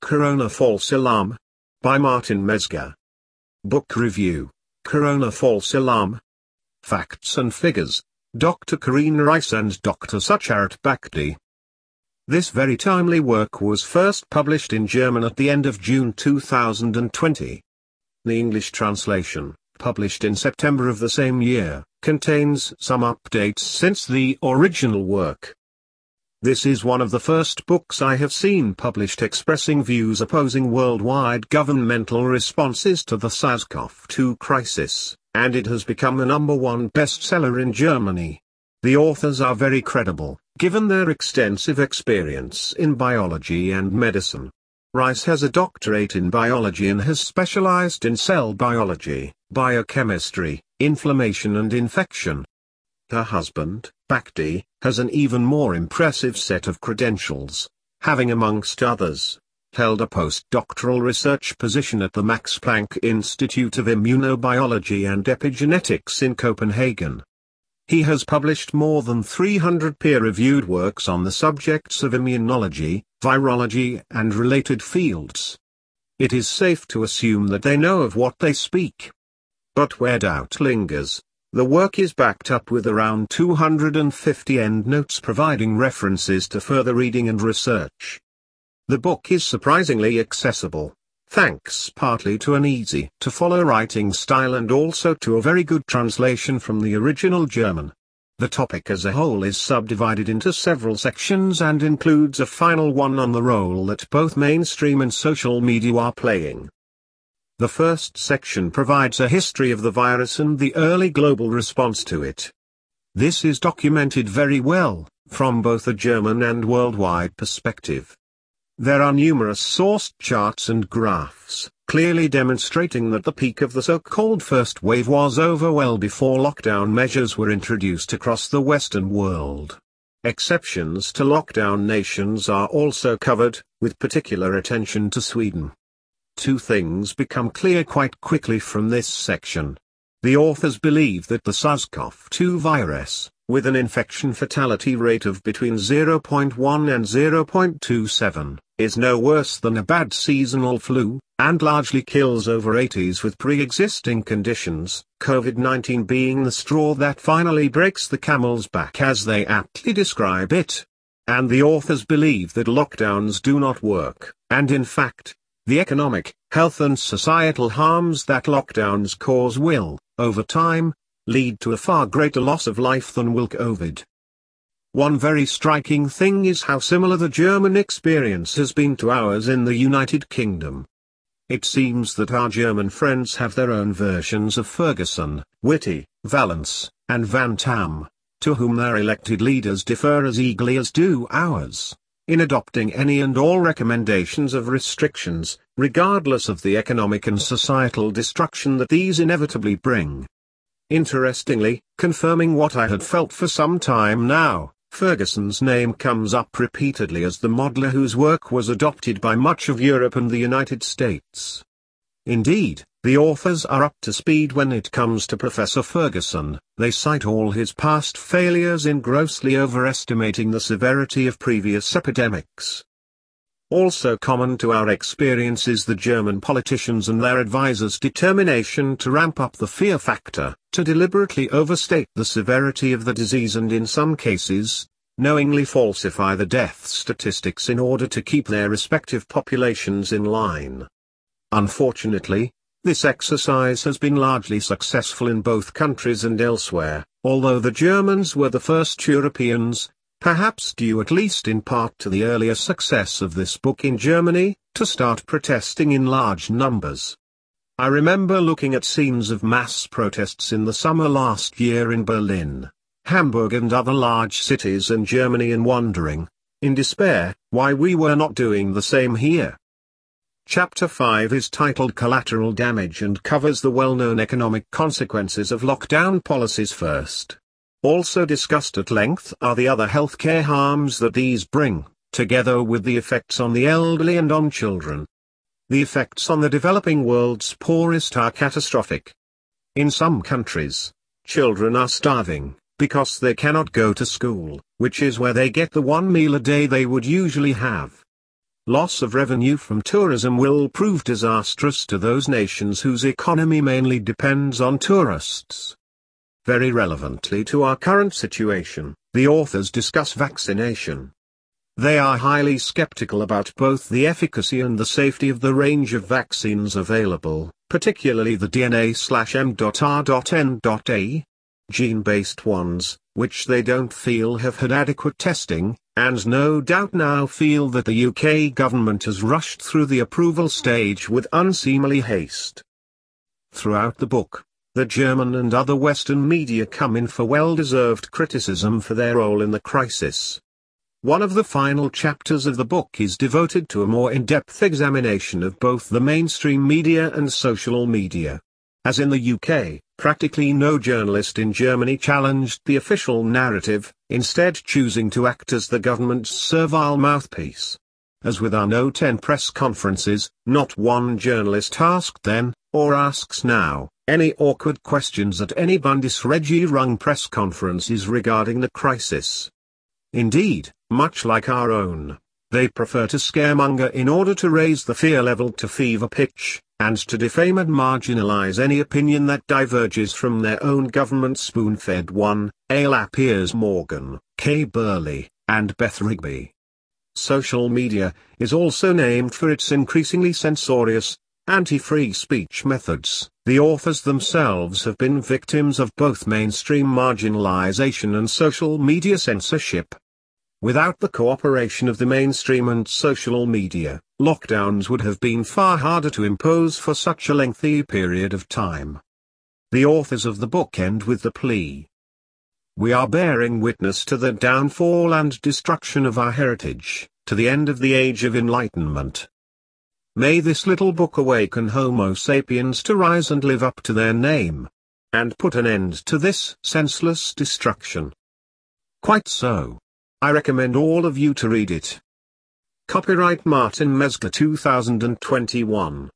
Corona False Alarm. By Martin Mezger. Book Review, Corona False Alarm. Facts and Figures, Dr. Corinne Rice and Dr. Sucharit Bhakdi. This very timely work was first published in German at the end of June 2020. The English translation, published in September of the same year, contains some updates since the original work. This is one of the first books I have seen published expressing views opposing worldwide governmental responses to the SARS-CoV-2 crisis, and it has become the #1 bestseller in Germany. The authors are very credible, given their extensive experience in biology and medicine. Rice has a doctorate in biology and has specialized in cell biology, biochemistry, inflammation and infection. Her husband, Bhakdi, has an even more impressive set of credentials, having amongst others, held a postdoctoral research position at the Max Planck Institute of Immunobiology and Epigenetics in Copenhagen. He has published more than 300 peer-reviewed works on the subjects of immunology, virology and related fields. It is safe to assume that they know of what they speak. But where doubt lingers, the work is backed up with around 250 endnotes providing references to further reading and research. The book is surprisingly accessible, thanks partly to an easy-to-follow writing style and also to a very good translation from the original German. The topic as a whole is subdivided into several sections and includes a final one on the role that both mainstream and social media are playing. The first section provides a history of the virus and the early global response to it. This is documented very well, from both a German and worldwide perspective. There are numerous sourced charts and graphs, clearly demonstrating that the peak of the so-called first wave was over well before lockdown measures were introduced across the Western world. Exceptions to lockdown nations are also covered, with particular attention to Sweden. Two things become clear quite quickly from this section. The authors believe that the SARS-CoV-2 virus, with an infection fatality rate of between 0.1 and 0.27, is no worse than a bad seasonal flu, and largely kills over 80s with pre-existing conditions, COVID-19 being the straw that finally breaks the camel's back as they aptly describe it. And the authors believe that lockdowns do not work, and in fact, the economic, health and societal harms that lockdowns cause will, over time, lead to a far greater loss of life than will COVID. One very striking thing is how similar the German experience has been to ours in the United Kingdom. It seems that our German friends have their own versions of Ferguson, Whitty, Valence, and Van Tam, to whom their elected leaders differ as eagerly as do ours, in adopting any and all recommendations of restrictions, regardless of the economic and societal destruction that these inevitably bring. Interestingly, confirming what I had felt for some time now, Ferguson's name comes up repeatedly as the modeler whose work was adopted by much of Europe and the United States. Indeed, the authors are up to speed when it comes to Professor Ferguson. They cite all his past failures in grossly overestimating the severity of previous epidemics. Also common to our experience is the German politicians and their advisors' determination to ramp up the fear factor, to deliberately overstate the severity of the disease and in some cases, knowingly falsify the death statistics in order to keep their respective populations in line. Unfortunately, this exercise has been largely successful in both countries and elsewhere, although the Germans were the first Europeans, perhaps due at least in part to the earlier success of this book in Germany, to start protesting in large numbers. I remember looking at scenes of mass protests in the summer last year in Berlin, Hamburg and other large cities in Germany and wondering, in despair, why we were not doing the same here. Chapter 5 is titled Collateral Damage and covers the well-known economic consequences of lockdown policies first. Also discussed at length are the other healthcare harms that these bring, together with the effects on the elderly and on children. The effects on the developing world's poorest are catastrophic. In some countries, children are starving, because they cannot go to school, which is where they get the one meal a day they would usually have. loss of revenue from tourism will prove disastrous to those nations whose economy mainly depends on tourists. Very relevantly to our current situation, the authors discuss vaccination. They are highly skeptical about both the efficacy and the safety of the range of vaccines available, particularly the DNA/M.R.N.A, gene-based ones, which they don't feel have had adequate testing, and no doubt now feel that the UK government has rushed through the approval stage with unseemly haste. Throughout the book, the German and other Western media come in for well-deserved criticism for their role in the crisis. One of the final chapters of the book is devoted to a more in-depth examination of both the mainstream media and social media. As in the UK, practically no journalist in Germany challenged the official narrative, instead choosing to act as the government's servile mouthpiece. As with our No 10 press conferences, not one journalist asked then, or asks now, any awkward questions at any Bundesregierung press conferences regarding the crisis. Indeed, much like our own, they prefer to scaremonger in order to raise the fear level to fever pitch, and to defame and marginalize any opinion that diverges from their own government spoon-fed one, A. Piers Morgan, Kay Burley, and Beth Rigby. Social media is also named for its increasingly censorious, anti-free speech methods. The authors themselves have been victims of both mainstream marginalization and social media censorship. Without the cooperation of the mainstream and social media, lockdowns would have been far harder to impose for such a lengthy period of time. The authors of the book end with the plea: we are bearing witness to the downfall and destruction of our heritage, to the end of the age of enlightenment. May this little book awaken Homo sapiens to rise and live up to their name, and put an end to this senseless destruction. Quite so. I recommend all of you to read it. Copyright Martin Mezger 2021.